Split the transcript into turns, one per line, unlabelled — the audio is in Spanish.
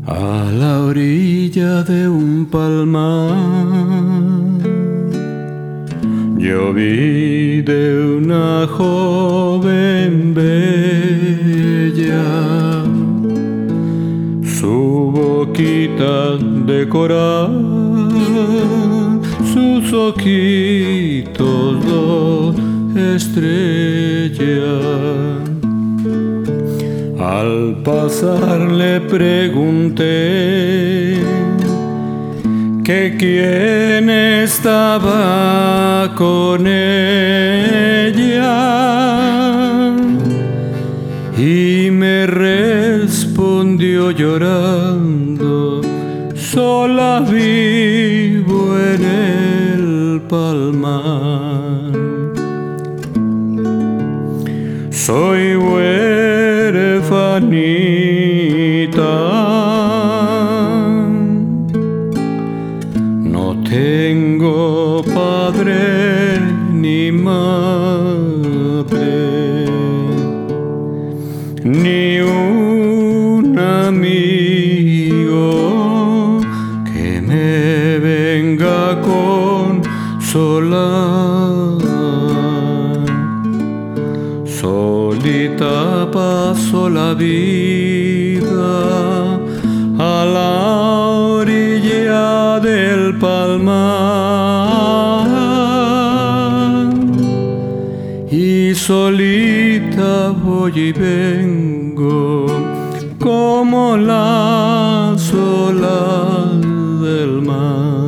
A la orilla de un palmar, yo vi de una joven bella su boquita de coral, sus ojitos dos estrellas. Al pasar le pregunté que quién estaba con ella y me respondió llorando: sola vivo en el palmar. Soy huerfanita, no tengo padre ni madre, ni un amigo que me venga a consolar. Solita paso la vida a la orilla del palmar, y solita voy y vengo como las olas del mar.